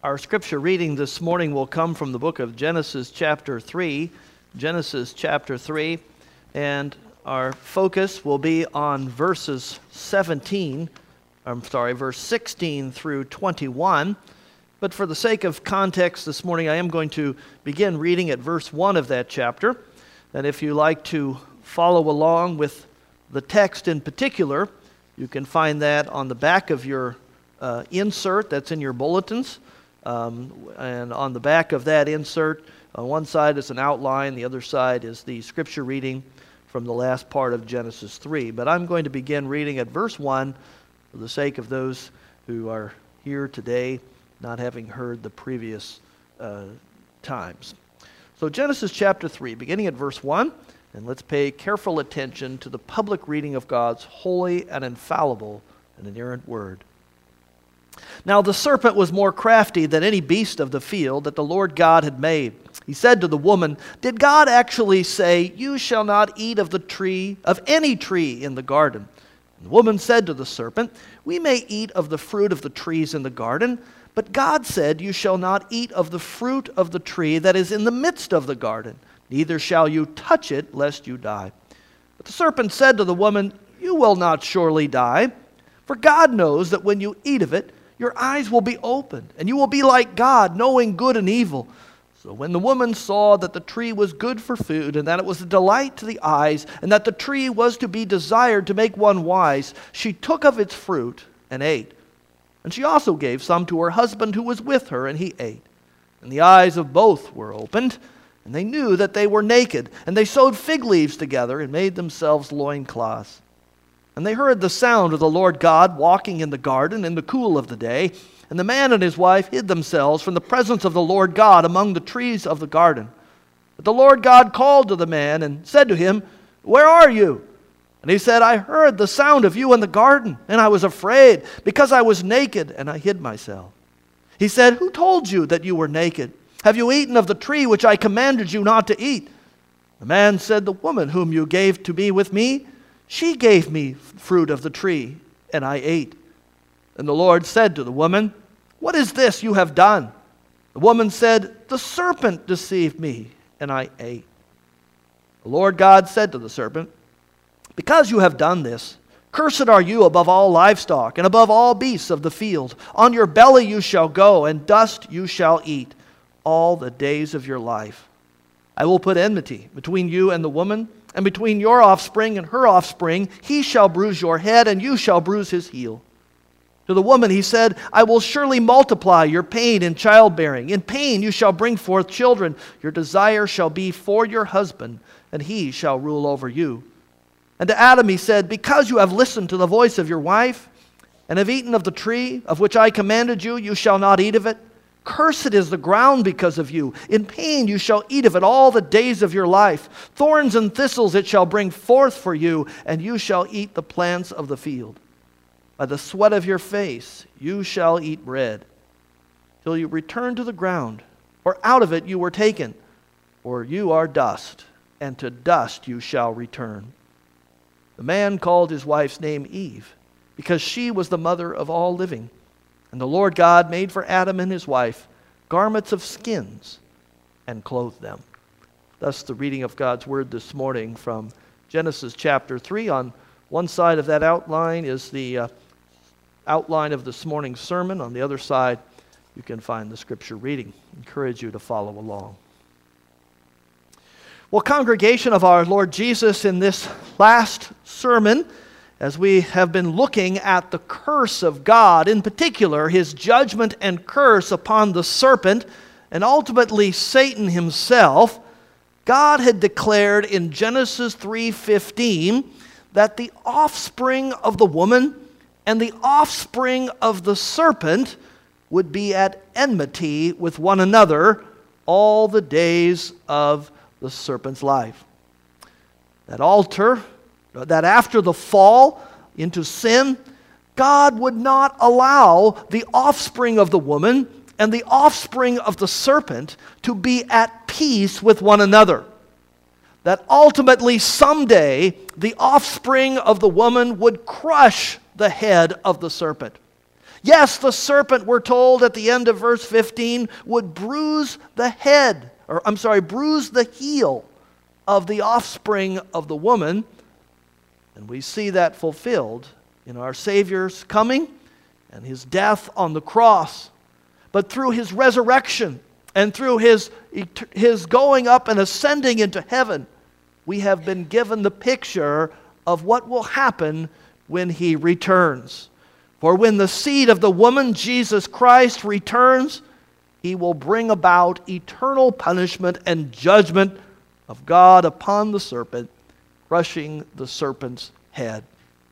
Our scripture reading this morning will come from the book of Genesis chapter 3. Genesis chapter 3. And our focus will be on verse 16 through 21. But for the sake of context this morning, I am going to begin reading at verse 1 of that chapter. And if you like to follow along with the text in particular, you can find that on the back of your insert that's in your bulletins. And on the back of that insert, on one side is an outline, the other side is the scripture reading from the last part of Genesis 3. But I'm going to begin reading at verse 1 for the sake of those who are here today not having heard the previous times. So Genesis chapter 3, beginning at verse 1, and let's pay careful attention to the public reading of God's holy and infallible and inerrant word. Now the serpent was more crafty than any beast of the field that the Lord God had made. He said to the woman, "Did God actually say, 'You shall not eat of the tree, of any tree in the garden?' And the woman said to the serpent, 'We may eat of the fruit of the trees in the garden, but God said, You shall not eat of the fruit of the tree that is in the midst of the garden, neither shall you touch it, lest you die.' But the serpent said to the woman, 'You will not surely die, for God knows that when you eat of it, your eyes will be opened, and you will be like God, knowing good and evil.' So when the woman saw that the tree was good for food, and that it was a delight to the eyes, and that the tree was to be desired to make one wise, she took of its fruit and ate. And she also gave some to her husband who was with her, and he ate. And the eyes of both were opened, and they knew that they were naked. And they sewed fig leaves together and made themselves loincloths. And they heard the sound of the Lord God walking in the garden in the cool of the day. And the man and his wife hid themselves from the presence of the Lord God among the trees of the garden. But the Lord God called to the man and said to him, 'Where are you?' And he said, 'I heard the sound of you in the garden, and I was afraid, because I was naked, and I hid myself.' He said, 'Who told you that you were naked? Have you eaten of the tree which I commanded you not to eat?' The man said, 'The woman whom you gave to be with me, she gave me fruit of the tree, and I ate.' And the Lord said to the woman, 'What is this you have done?' The woman said, 'The serpent deceived me, and I ate.' The Lord God said to the serpent, 'Because you have done this, cursed are you above all livestock, and above all beasts of the field. On your belly you shall go, and dust you shall eat all the days of your life. I will put enmity between you and the woman, and between your offspring and her offspring. He shall bruise your head, and you shall bruise his heel.' To the woman he said, 'I will surely multiply your pain in childbearing. In pain you shall bring forth children. Your desire shall be for your husband, and he shall rule over you.' And to Adam he said, 'Because you have listened to the voice of your wife, and have eaten of the tree of which I commanded you, you shall not eat of it. Cursed is the ground because of you. In pain you shall eat of it all the days of your life. Thorns and thistles it shall bring forth for you, and you shall eat the plants of the field. By the sweat of your face you shall eat bread, till you return to the ground, for out of it you were taken. For you are dust, and to dust you shall return.' The man called his wife's name Eve, because she was the mother of all living. And the Lord God made for Adam and his wife garments of skins and clothed them." Thus the reading of God's word this morning from Genesis chapter 3. On one side of that outline is the outline of this morning's sermon. On the other side, you can find the scripture reading. I encourage you to follow along. Well, congregation of our Lord Jesus, in this last sermon, as we have been looking at the curse of God, in particular his judgment and curse upon the serpent, and ultimately Satan himself, God had declared in Genesis 3:15 that the offspring of the woman and the offspring of the serpent would be at enmity with one another all the days of the serpent's life. That after the fall into sin, God would not allow the offspring of the woman and the offspring of the serpent to be at peace with one another. That ultimately someday the offspring of the woman would crush the head of the serpent. Yes, the serpent, we're told at the end of verse 15, would bruise the heel of the offspring of the woman. And we see that fulfilled in our Savior's coming and his death on the cross. But through his resurrection and through his going up and ascending into heaven, we have been given the picture of what will happen when he returns. For when the seed of the woman, Jesus Christ, returns, he will bring about eternal punishment and judgment of God upon the serpent, crushing the serpent's head.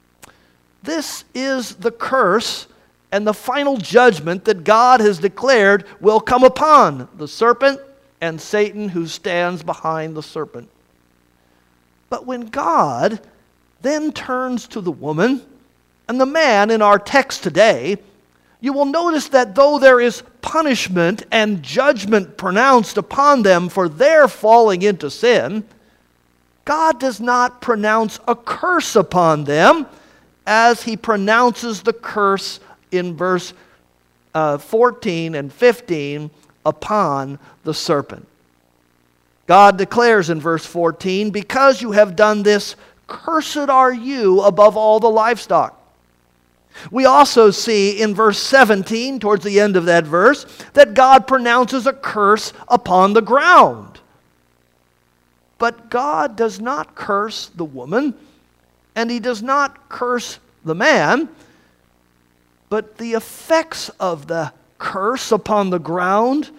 This is the curse and the final judgment that God has declared will come upon the serpent and Satan who stands behind the serpent. But when God then turns to the woman and the man in our text today, you will notice that though there is punishment and judgment pronounced upon them for their falling into sin, God does not pronounce a curse upon them as he pronounces the curse in verse 14 and 15 upon the serpent. God declares in verse 14, "Because you have done this, cursed are you above all the livestock." We also see in verse 17, towards the end of that verse, that God pronounces a curse upon the ground. But God does not curse the woman, and he does not curse the man, but the effects of the curse upon the ground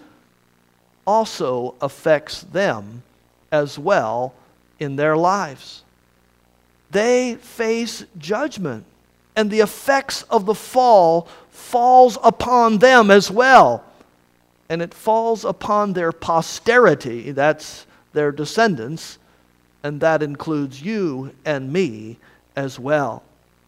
also affects them as well in their lives. They face judgment, and the effects of the fall falls upon them as well. And it falls upon their posterity, that's their descendants, and that includes you and me as well.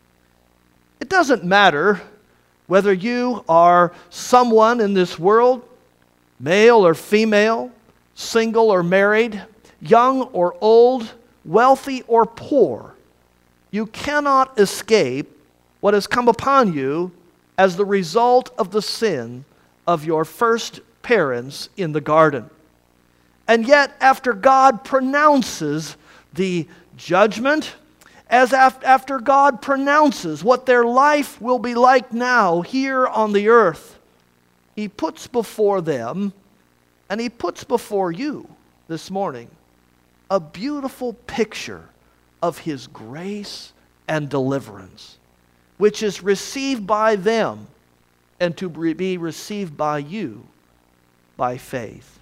It doesn't matter whether you are someone in this world, male or female, single or married, young or old, wealthy or poor. You cannot escape what has come upon you as the result of the sin of your first parents in the garden. And yet, after God pronounces the judgment, after God pronounces what their life will be like now here on the earth, he puts before them, and he puts before you this morning, a beautiful picture of his grace and deliverance, which is received by them and to be received by you by faith.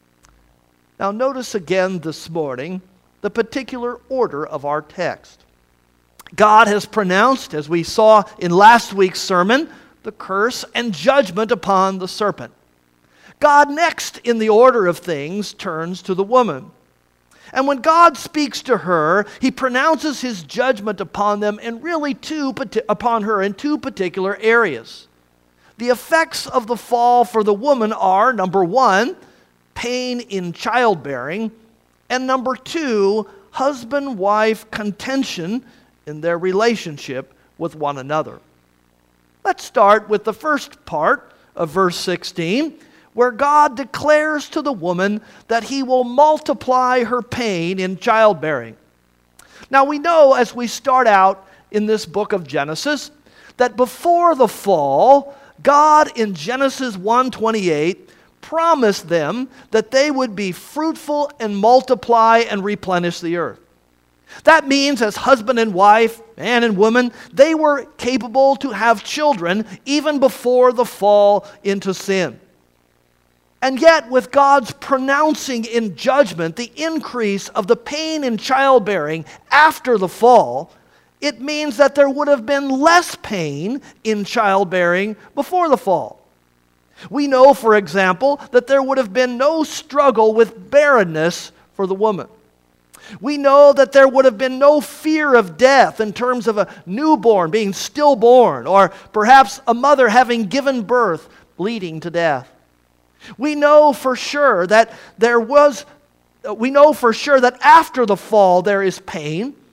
Now notice again this morning the particular order of our text. God has pronounced, as we saw in last week's sermon, the curse and judgment upon the serpent. God next in the order of things turns to the woman. And when God speaks to her, he pronounces his judgment upon them and really upon her in two particular areas. The effects of the fall for the woman are, number one, pain in childbearing, and number two, husband-wife contention in their relationship with one another. Let's start with the first part of verse 16, where God declares to the woman that he will multiply her pain in childbearing. Now we know as we start out in this book of Genesis that before the fall, God in Genesis 1:28 promised them that they would be fruitful and multiply and replenish the earth. That means as husband and wife, man and woman, they were capable to have children even before the fall into sin. And yet, with God's pronouncing in judgment the increase of the pain in childbearing after the fall, it means that there would have been less pain in childbearing before the fall. We know, for example, that there would have been no struggle with barrenness for the woman. We know that there would have been no fear of death in terms of a newborn being stillborn, or perhaps a mother having given birth bleeding to death. We know for sure that after the fall there is pain,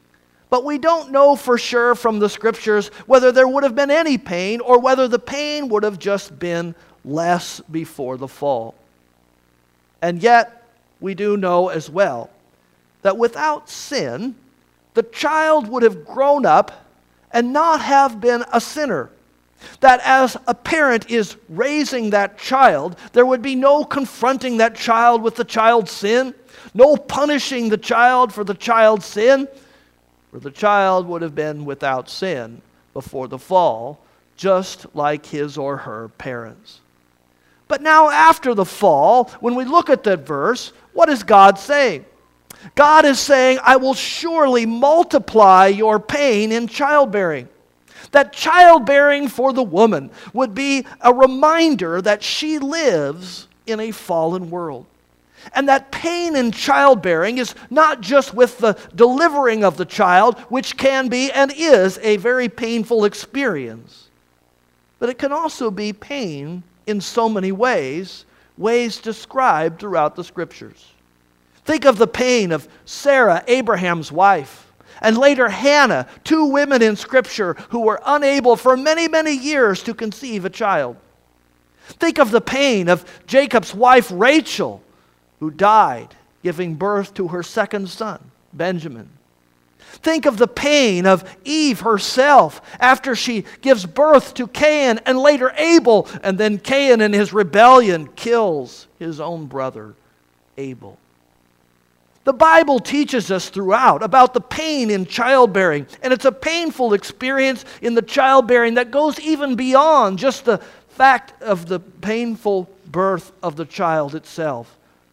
But we don't know for sure from the Scriptures whether there would have been any pain or whether the pain would have just been less before the fall. And yet, we do know as well that without sin, the child would have grown up and not have been a sinner. That as a parent is raising that child, there would be no confronting that child with the child's sin, no punishing the child for the child's sin, for the child would have been without sin before the fall, just like his or her parents. But now after the fall, when we look at that verse, what is God saying? God is saying, I will surely multiply your pain in childbearing. That childbearing for the woman would be a reminder that she lives in a fallen world. And that pain in childbearing is not just with the delivering of the child, which can be and is a very painful experience, but it can also be pain in so many ways described throughout the Scriptures. Think of the pain of Sarah, Abraham's wife, and later Hannah, two women in Scripture who were unable for many, many years to conceive a child. Think of the pain of Jacob's wife Rachel, who died giving birth to her second son, Benjamin. Think of the pain of Eve herself after she gives birth to Cain and later Abel, and then Cain in his rebellion kills his own brother, Abel. The Bible teaches us throughout about the pain in childbearing, and it's a painful experience in the childbearing that goes even beyond just the fact of the painful birth of the child itself.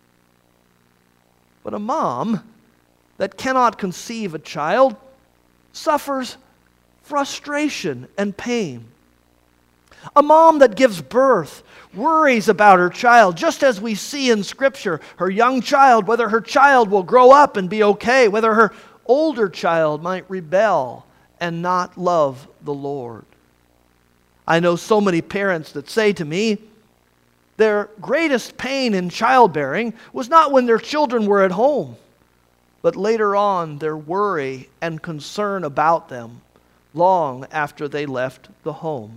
But a mom that cannot conceive a child suffers frustration and pain. A mom that gives birth worries about her child, just as we see in Scripture, her young child, whether her child will grow up and be okay, whether her older child might rebel and not love the Lord. I know so many parents that say to me, their greatest pain in childbearing was not when their children were at home, but later on their worry and concern about them long after they left the home.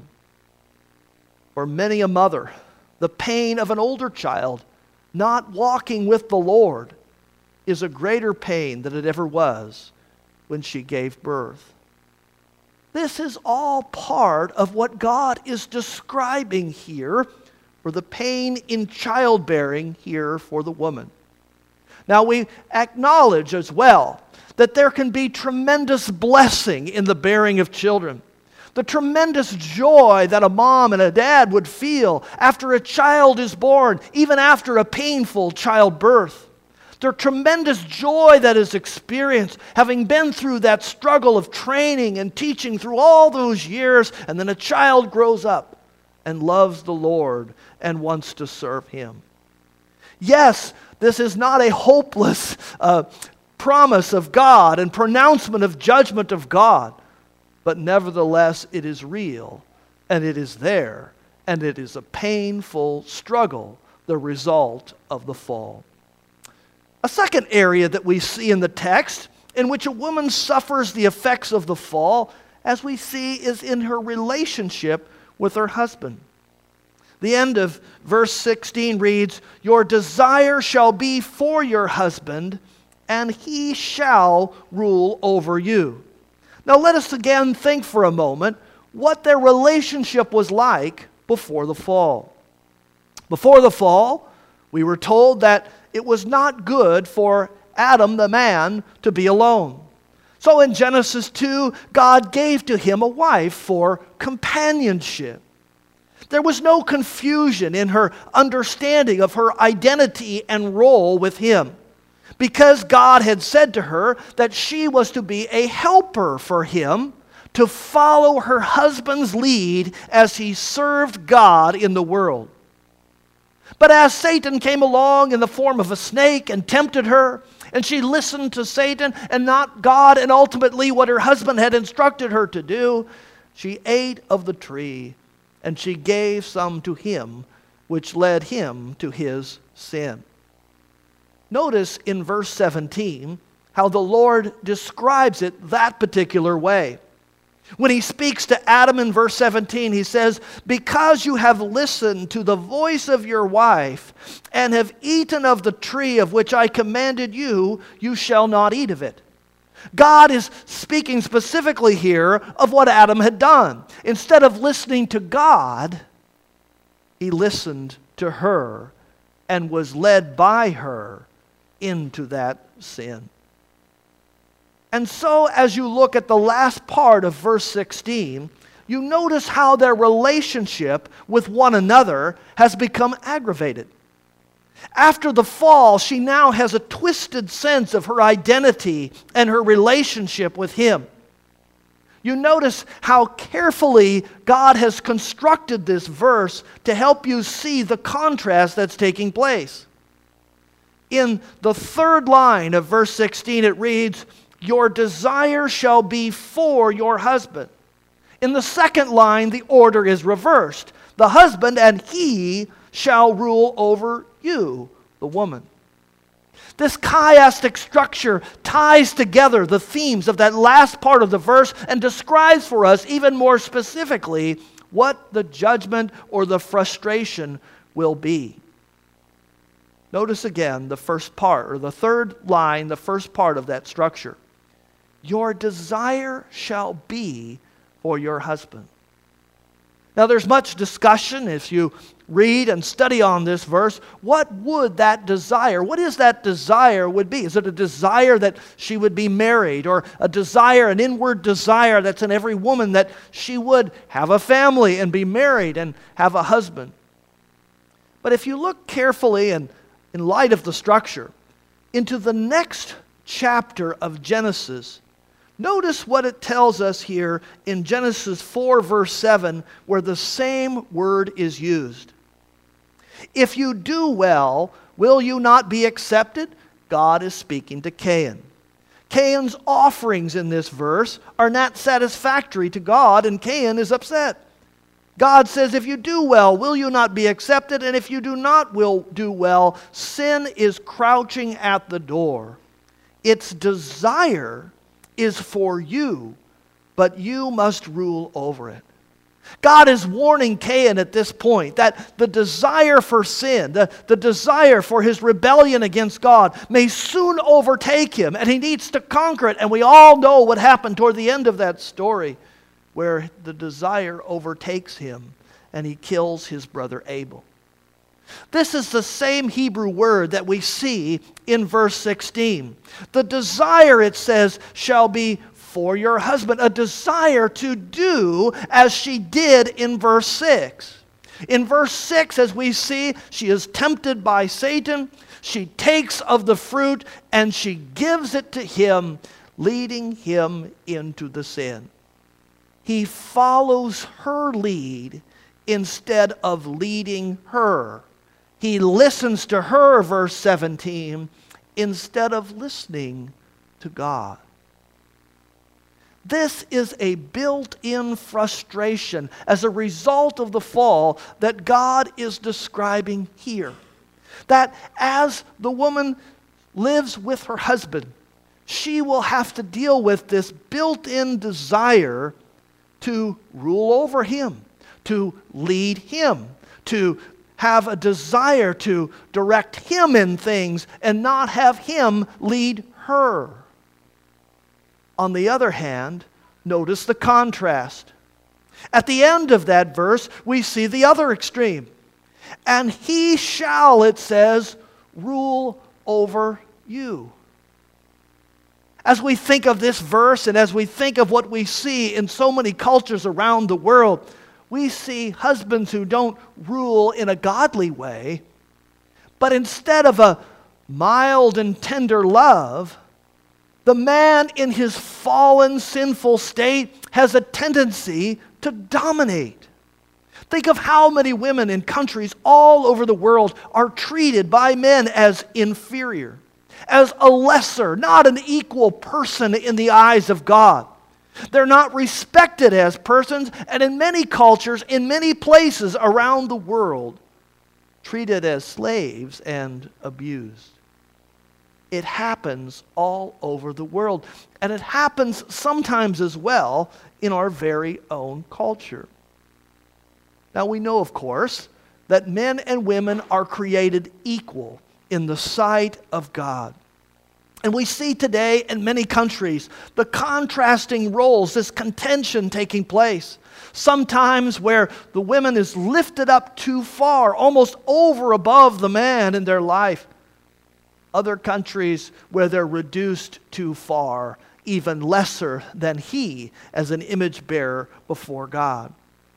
For many a mother, the pain of an older child not walking with the Lord is a greater pain than it ever was when she gave birth. This is all part of what God is describing here for the pain in childbearing here for the woman. Now we acknowledge as well that there can be tremendous blessing in the bearing of children. The tremendous joy that a mom and a dad would feel after a child is born, even after a painful childbirth. The tremendous joy that is experienced having been through that struggle of training and teaching through all those years, and then a child grows up and loves the Lord and wants to serve Him. Yes, this is not a hopeless promise of God and pronouncement of judgment of God. But nevertheless, it is real, and it is there, and it is a painful struggle, the result of the fall. A second area that we see in the text in which a woman suffers the effects of the fall, as we see, is in her relationship with her husband. The end of verse 16 reads, "Your desire shall be for your husband, and he shall rule over you." Now let us again think for a moment what their relationship was like before the fall. Before the fall, we were told that it was not good for Adam, the man, to be alone. So in Genesis 2, God gave to him a wife for companionship. There was no confusion in her understanding of her identity and role with him, because God had said to her that she was to be a helper for him, to follow her husband's lead as he served God in the world. But as Satan came along in the form of a snake and tempted her, and she listened to Satan and not God, and ultimately what her husband had instructed her to do, she ate of the tree, and she gave some to him, which led him to his sin. Notice in verse 17 how the Lord describes it that particular way. When he speaks to Adam in verse 17, he says, "Because you have listened to the voice of your wife and have eaten of the tree of which I commanded you, you shall not eat of it." God is speaking specifically here of what Adam had done. Instead of listening to God, he listened to her and was led by her into that sin. And so as you look at the last part of verse 16, you notice how their relationship with one another has become aggravated. After the fall, she now has a twisted sense of her identity and her relationship with him. You notice how carefully God has constructed this verse to help you see the contrast that's taking place. In the third line of verse 16, it reads, "Your desire shall be for your husband." In the second line, the order is reversed. The husband and he shall rule over you, the woman. This chiastic structure ties together the themes of that last part of the verse and describes for us even more specifically what the judgment or the frustration will be. Notice again the first part, or the third line, the first part of that structure. Your desire shall be for your husband. Now there's much discussion if you read and study on this verse. What would that desire, what is that desire would be? Is it a desire that she would be married, or a desire, an inward desire that's in every woman that she would have a family and be married and have a husband? But if you look carefully and in light of the structure into the next chapter of Genesis, notice what it tells us here in Genesis 4 verse 7, where the same word is used. If you do well, will you not be accepted? God is speaking to Cain. Cain's offerings in this verse are not satisfactory to God, and Cain is upset. God says, if you do well, will you not be accepted? And if you do not do well, sin is crouching at the door. Its desire is for you, but you must rule over it. God is warning Cain at this point that the desire for sin, the desire for his rebellion against God may soon overtake him, and he needs to conquer it. And we all know what happened toward the end of that story, where the desire overtakes him and he kills his brother Abel. This is the same Hebrew word that we see in verse 16. The desire, it says, shall be for your husband, a desire to do as she did in verse 6. In verse 6, as we see, she is tempted by Satan. She takes of the fruit and she gives it to him, leading him into the sin. He follows her lead instead of leading her. He listens to her, verse 17, instead of listening to God. This is a built-in frustration as a result of the fall that God is describing here. That as the woman lives with her husband, she will have to deal with this built-in desire to rule over him, to lead him, to have a desire to direct him in things and not have him lead her. On the other hand, notice the contrast. At the end of that verse, we see the other extreme. And he shall, it says, rule over you. As we think of this verse and as we think of what we see in so many cultures around the world, we see husbands who don't rule in a godly way, but instead of a mild and tender love, the man in his fallen, sinful state has a tendency to dominate. Think of how many women in countries all over the world are treated by men as inferior, as a lesser, not an equal person in the eyes of God. They're not respected as persons, and in many cultures, in many places around the world, treated as slaves and abused. It happens all over the world. And it happens sometimes as well in our very own culture. Now we know, of course, that men and women are created equal in the sight of God. And we see today in many countries the contrasting roles, this contention taking place. Sometimes where the woman is lifted up too far, almost over above the man in their life. Other countries where they're reduced too far, even lesser than he as an image bearer before God.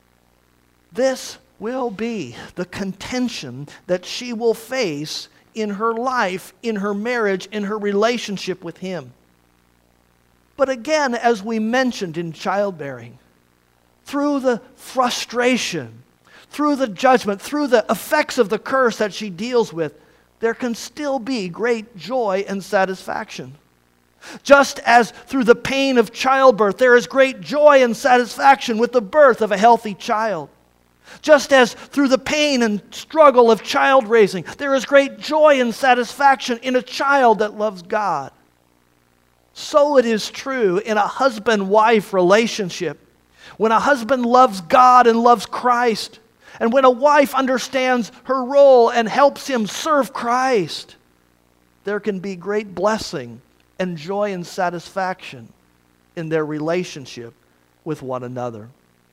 This will be the contention that she will face in her life, in her marriage, in her relationship with him. But again, as we mentioned in childbearing, through the frustration, through the judgment, through the effects of the curse that she deals with, there can still be great joy and satisfaction. Just as through the pain of childbirth, there is great joy and satisfaction with the birth of a healthy child. Just as through the pain and struggle of child raising, there is great joy and satisfaction in a child that loves God. So it is true in a husband-wife relationship. When a husband loves God and loves Christ, and when a wife understands her role and helps him serve Christ, there can be great blessing and joy and satisfaction in their relationship with one another.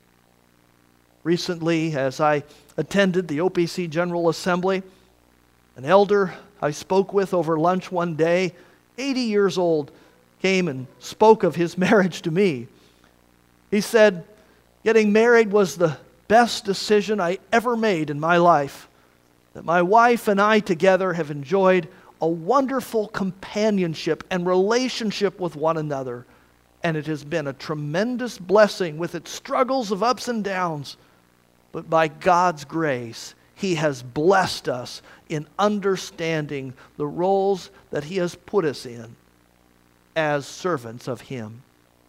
Recently, as I attended the OPC General Assembly, an elder I spoke with over lunch one day, 80 years old, came and spoke of his marriage to me. He said, "Getting married was the best decision I ever made in my life. That my wife and I together have enjoyed a wonderful companionship and relationship with one another. And it has been a tremendous blessing with its struggles of ups and downs. But by God's grace, He has blessed us in understanding the roles that He has put us in as servants of Him."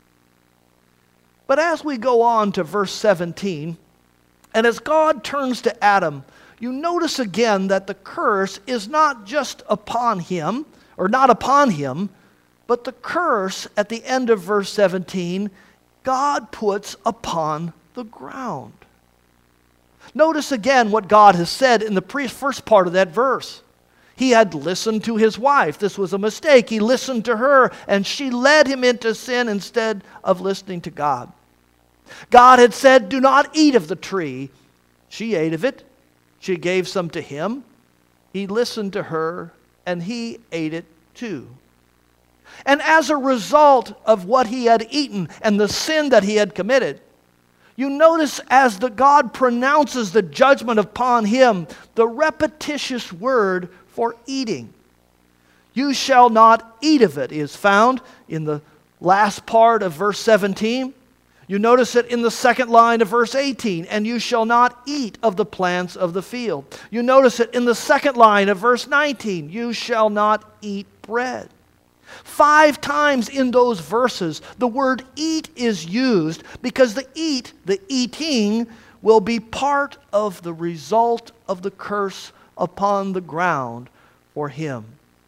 But as we go on to verse 17, and as God turns to Adam, you notice again that the curse is not just upon him, or not upon him, but the curse at the end of verse 17, God puts upon the ground. Notice again what God has said in the first part of that verse. He had listened to his wife. This was a mistake. He listened to her, and she led him into sin instead of listening to God. God had said, "Do not eat of the tree." She ate of it. She gave some to him. He listened to her, and he ate it too. And as a result of what he had eaten and the sin that he had committed, you notice as the God pronounces the judgment upon him, the repetitious word for eating. "You shall not eat of it" is found in the last part of verse 17. You notice it in the second line of verse 18, "And you shall not eat of the plants of the field." You notice it in the second line of verse 19, "You shall not eat bread." 5 times in those verses, the word eat is used because the eating, will be part of the result of the curse upon the ground for him.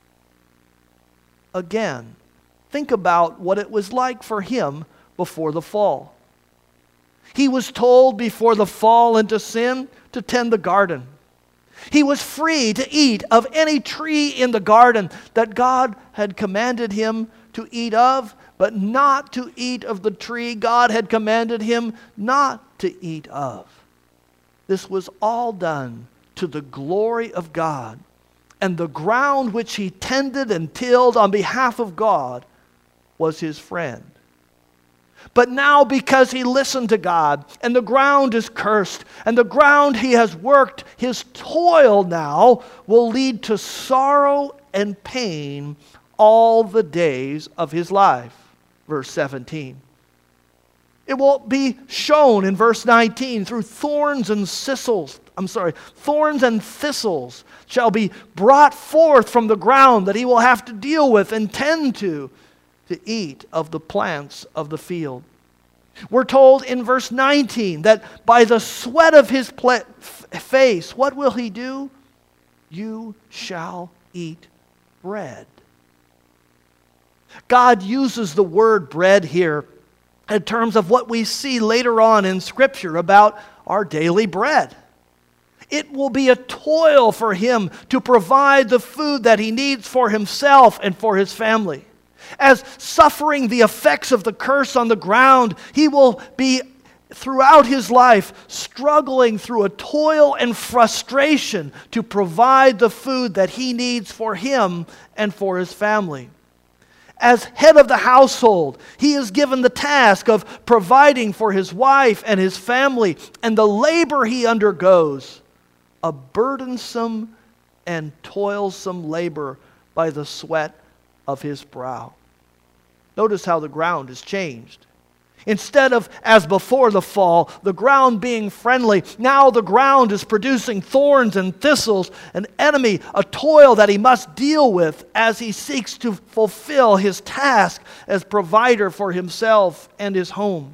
Again, think about what it was like for him before the fall. He was told before the fall into sin to tend the garden. He was free to eat of any tree in the garden that God had commanded him to eat of, but not to eat of the tree God had commanded him not to eat of. This was all done to the glory of God, and the ground which he tended and tilled on behalf of God was his friend. But now, because he listened to God, and the ground is cursed, and the ground he has worked, his toil now will lead to sorrow and pain all the days of his life. Verse 17. It will be shown in verse 19 through thorns and thistles shall be brought forth from the ground that he will have to deal with and tend to eat of the plants of the field. We're told in verse 19 that by the sweat of his face, what will he do? You shall eat bread. God uses the word bread here in terms of what we see later on in Scripture about our daily bread. It will be a toil for him to provide the food that he needs for himself and for his family. As suffering the effects of the curse on the ground, he will be throughout his life struggling through a toil and frustration to provide the food that he needs for him and for his family. As head of the household, he is given the task of providing for his wife and his family, and the labor he undergoes, a burdensome and toilsome labor by the sweat of his brow. Notice how the ground has changed. Instead of, as before the fall, the ground being friendly, now the ground is producing thorns and thistles, an enemy, a toil that he must deal with as he seeks to fulfill his task as provider for himself and his home.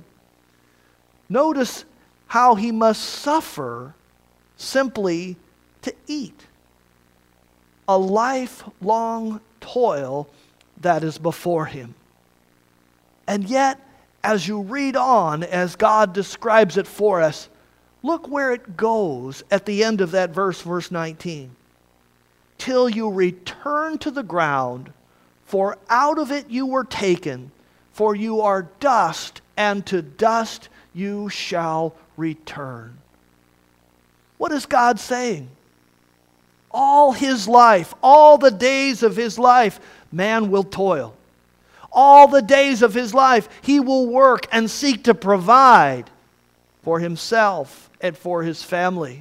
Notice how he must suffer simply to eat. A lifelong toil that is before him. And yet, as you read on, as God describes it for us, look where it goes at the end of that verse, verse 19. Till you return to the ground, for out of it you were taken, for you are dust, and to dust you shall return. What is God saying? All his life, all the days of his life, man will toil. All the days of his life, he will work and seek to provide for himself and for his family.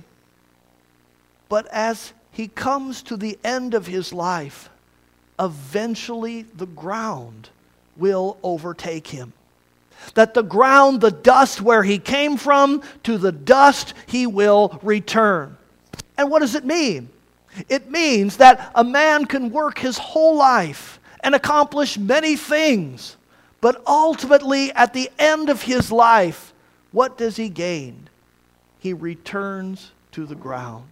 But as he comes to the end of his life, eventually the ground will overtake him. That the ground, the dust where he came from, to the dust he will return. And what does it mean? It means that a man can work his whole life and accomplish many things. But ultimately, at the end of his life, what does he gain? He returns to the ground.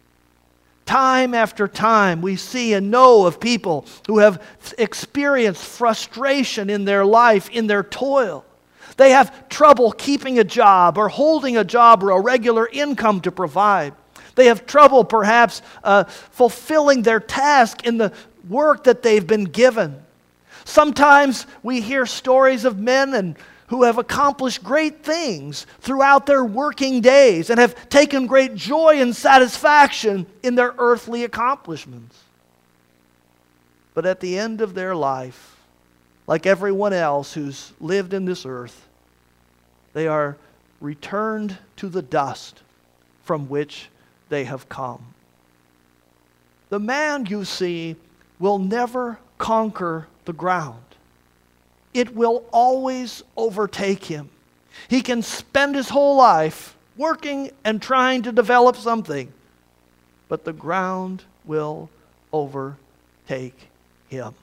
Time after time, we see and know of people who have experienced frustration in their life, in their toil. They have trouble keeping a job or holding a job or a regular income to provide. They have trouble perhaps fulfilling their task in the work that they've been given. Sometimes we hear stories of men who have accomplished great things throughout their working days and have taken great joy and satisfaction in their earthly accomplishments. But at the end of their life, like everyone else who's lived in this earth, they are returned to the dust from which they have come. The man, you see, will never conquer the ground. It will always overtake him. He can spend his whole life working and trying to develop something, but the ground will overtake him.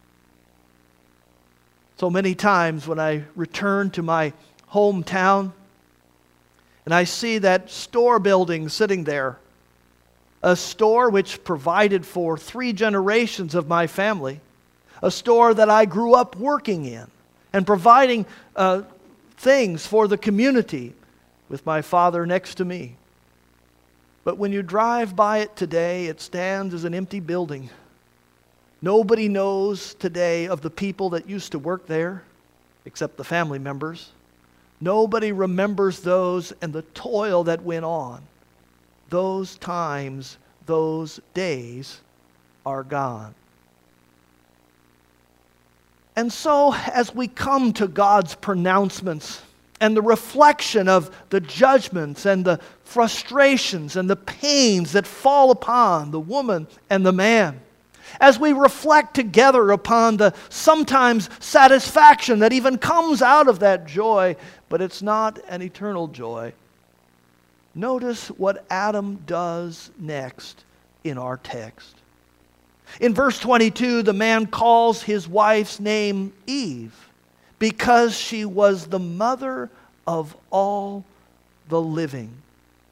So many times when I return to my hometown and I see that store building sitting there, a store which provided for 3 generations of my family, a store that I grew up working in and providing things for the community with my father next to me. But when you drive by it today, it stands as an empty building. Nobody knows today of the people that used to work there except the family members. Nobody remembers those and the toil that went on. Those times, those days are gone. And so, as we come to God's pronouncements and the reflection of the judgments and the frustrations and the pains that fall upon the woman and the man, as we reflect together upon the sometimes satisfaction that even comes out of that joy, but it's not an eternal joy, notice what Adam does next in our text. In verse 22, the man calls his wife's name Eve because she was the mother of all the living.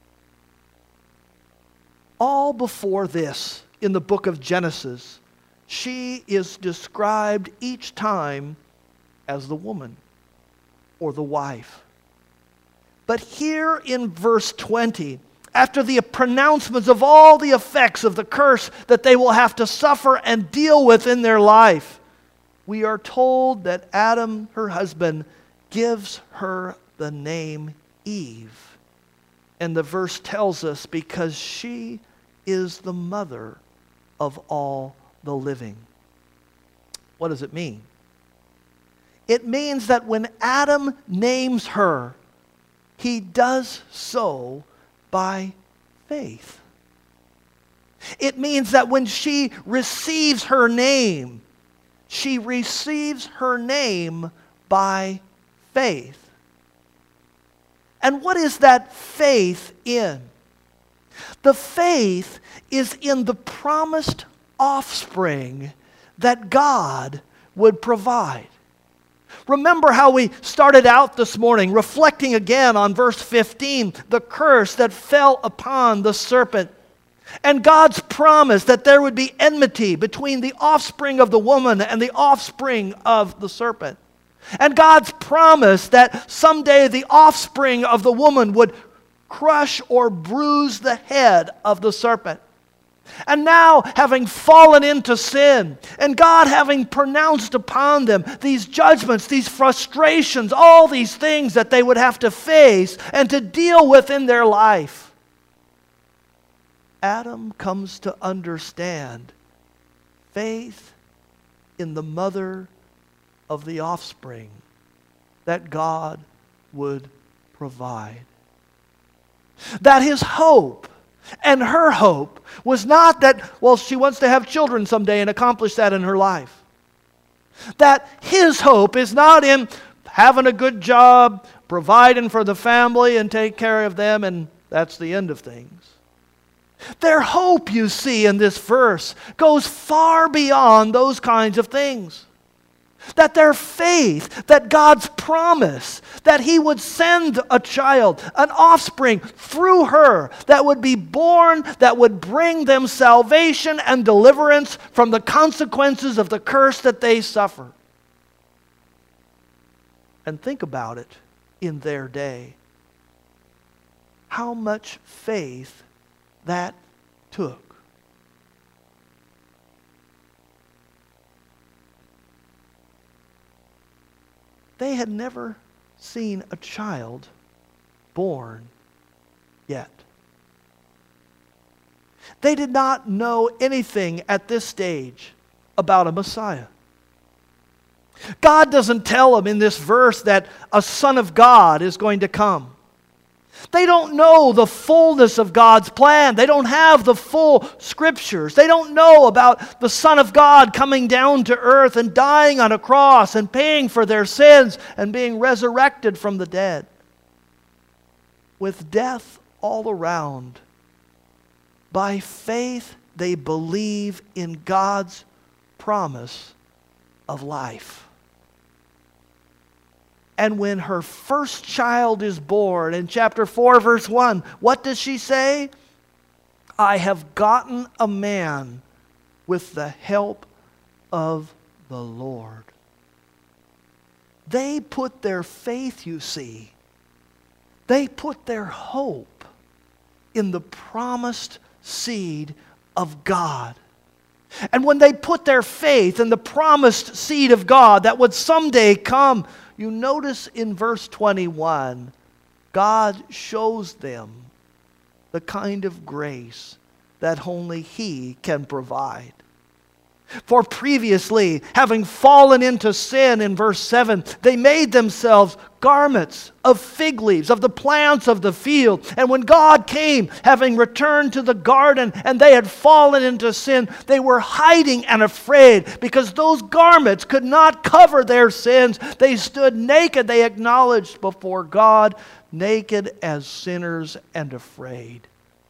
All before this, in the book of Genesis, she is described each time as the woman or the wife. But here in verse 20, after the pronouncements of all the effects of the curse that they will have to suffer and deal with in their life, we are told that Adam, her husband, gives her the name Eve. And the verse tells us, because she is the mother of all the living. What does it mean? It means that when Adam names her, he does so by faith. It means that when she receives her name, she receives her name by faith. And what is that faith in? The faith is in the promised offspring that God would provide. Remember how we started out this morning, reflecting again on verse 15, the curse that fell upon the serpent. And God's promise that there would be enmity between the offspring of the woman and the offspring of the serpent. And God's promise that someday the offspring of the woman would crush or bruise the head of the serpent. And now, having fallen into sin, and God having pronounced upon them these judgments, these frustrations, all these things that they would have to face and to deal with in their life, Adam comes to understand faith in the mother of the offspring that God would provide. That his hope and her hope was not that, well, she wants to have children someday and accomplish that in her life. That his hope is not in having a good job, providing for the family and take care of them, and that's the end of things. Their hope, you see, in this verse goes far beyond those kinds of things. That their faith, that God's promise, that he would send a child, an offspring through her that would be born, that would bring them salvation and deliverance from the consequences of the curse that they suffer. And think about it in their day. How much faith that took. They had never seen a child born yet. They did not know anything at this stage about a Messiah. God doesn't tell them in this verse that a Son of God is going to come. They don't know the fullness of God's plan. They don't have the full scriptures. They don't know about the Son of God coming down to earth and dying on a cross and paying for their sins and being resurrected from the dead. With death all around, by faith they believe in God's promise of life. And when her first child is born, in chapter 4, verse 1, what does she say? I have gotten a man with the help of the Lord. They put their faith, you see, they put their hope in the promised seed of God. And when they put their faith in the promised seed of God that would someday come, you notice in verse 21, God shows them the kind of grace that only he can provide. For previously, having fallen into sin in verse 7, they made themselves garments of fig leaves, of the plants of the field. And when God came, having returned to the garden, and they had fallen into sin, they were hiding and afraid because those garments could not cover their sins. They stood naked, they acknowledged before God, naked as sinners and afraid.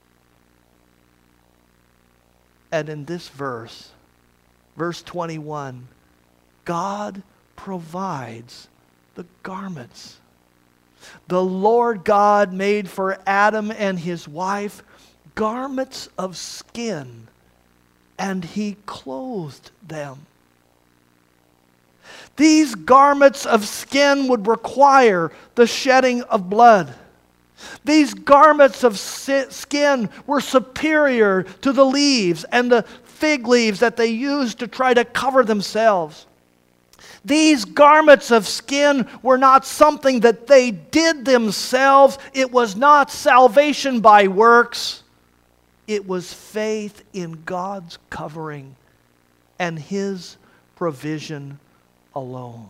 And in this verse, verse 21, God provides the garments. The Lord God made for Adam and his wife garments of skin and he clothed them. These garments of skin would require the shedding of blood. These garments of skin were superior to the leaves and the fig leaves that they used to try to cover themselves. These garments of skin were not something that they did themselves. It was not salvation by works. It was faith in God's covering and His provision alone.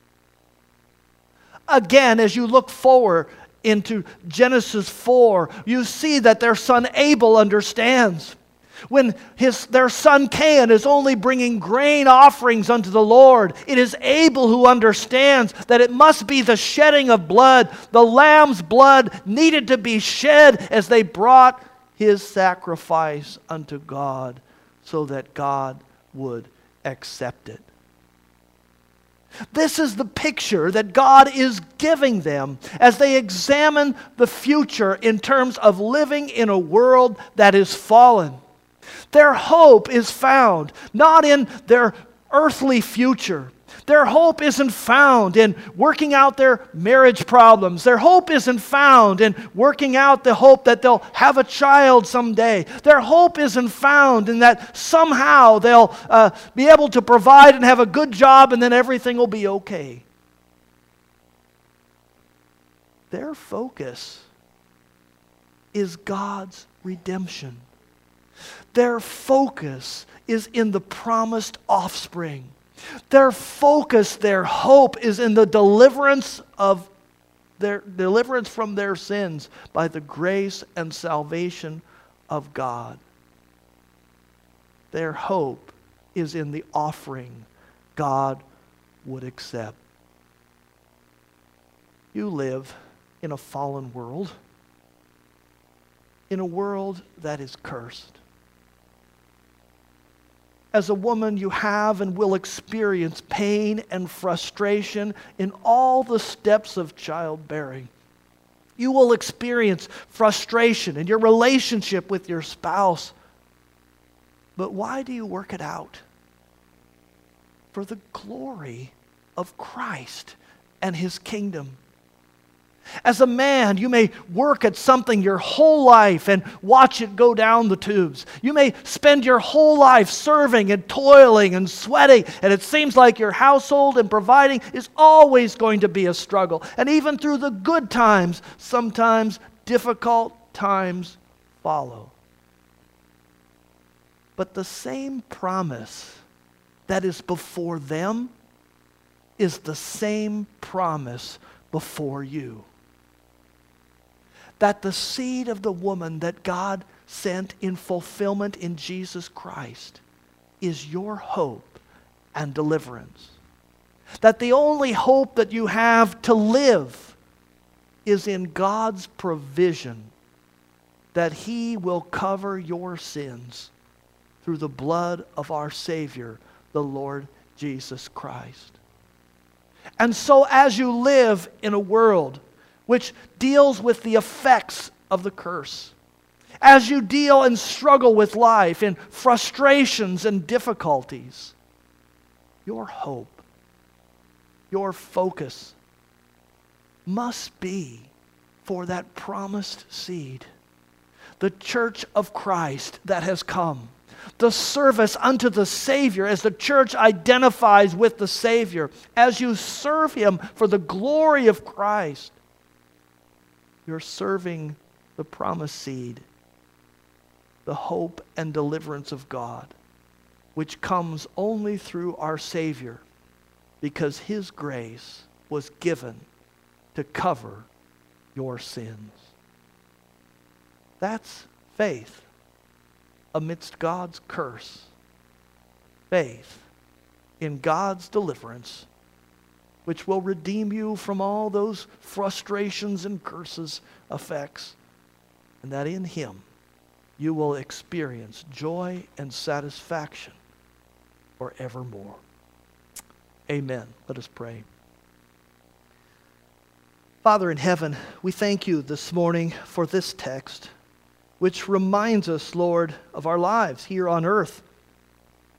Again, as you look forward into Genesis 4, you see that their son Abel understands. When their son Cain is only bringing grain offerings unto the Lord, it is Abel who understands that it must be the shedding of blood. The lamb's blood needed to be shed as they brought his sacrifice unto God so that God would accept it. This is the picture that God is giving them as they examine the future in terms of living in a world that is fallen. Their hope is found not in their earthly future. Their hope isn't found in working out their marriage problems. Their hope isn't found in working out the hope that they'll have a child someday. Their hope isn't found in that somehow they'll be able to provide and have a good job and then everything will be okay. Their focus is God's redemption. Their focus is in the promised offspring. Their focus, their hope is in the deliverance from their sins by the grace and salvation of God. Their hope is in the offering God would accept. You live in a fallen world, in a world that is cursed. As a woman, you have and will experience pain and frustration in all the steps of childbearing. You will experience frustration in your relationship with your spouse. But why do you work it out? For the glory of Christ and His kingdom. As a man, you may work at something your whole life and watch it go down the tubes. You may spend your whole life serving and toiling and sweating, and it seems like your household and providing is always going to be a struggle. And even through the good times, sometimes difficult times follow. But the same promise that is before them is the same promise before you. That the seed of the woman that God sent in fulfillment in Jesus Christ is your hope and deliverance. That the only hope that you have to live is in God's provision, that He will cover your sins through the blood of our Savior, the Lord Jesus Christ. And so as you live in a world which deals with the effects of the curse, as you deal and struggle with life in frustrations and difficulties, your hope, your focus must be for that promised seed, the church of Christ that has come, the service unto the Savior as the church identifies with the Savior. As you serve Him for the glory of Christ, you're serving the promised seed, the hope and deliverance of God, which comes only through our Savior because His grace was given to cover your sins. That's faith amidst God's curse. Faith in God's deliverance, which will redeem you from all those frustrations and curses effects, and that in Him you will experience joy and satisfaction forevermore. Amen. Let us pray. Father in heaven, we thank You this morning for this text, which reminds us, Lord, of our lives here on earth.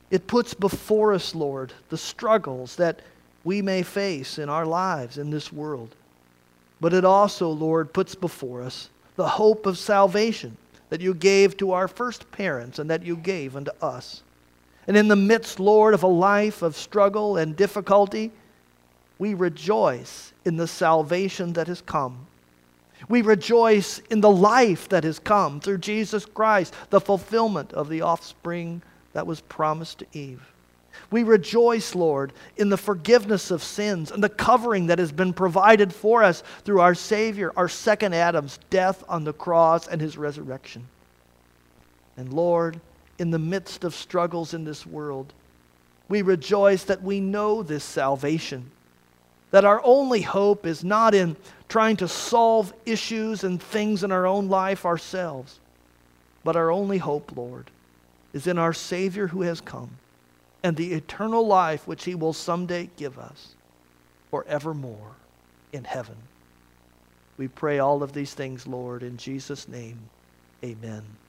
It puts before us, Lord, the struggles that we may face in our lives in this world. But it also, Lord, puts before us the hope of salvation that you gave to our first parents and that you gave unto us. And in the midst, Lord, of a life of struggle and difficulty, we rejoice in the salvation that has come. We rejoice in the life that has come through Jesus Christ, the fulfillment of the offspring that was promised to Eve. We rejoice, Lord, in the forgiveness of sins and the covering that has been provided for us through our Savior, our second Adam's death on the cross and his resurrection. And Lord, in the midst of struggles in this world, we rejoice that we know this salvation, that our only hope is not in trying to solve issues and things in our own life ourselves, but our only hope, Lord, is in our Savior who has come and the eternal life which he will someday give us forevermore in heaven. We pray all of these things, Lord, in Jesus' name. Amen.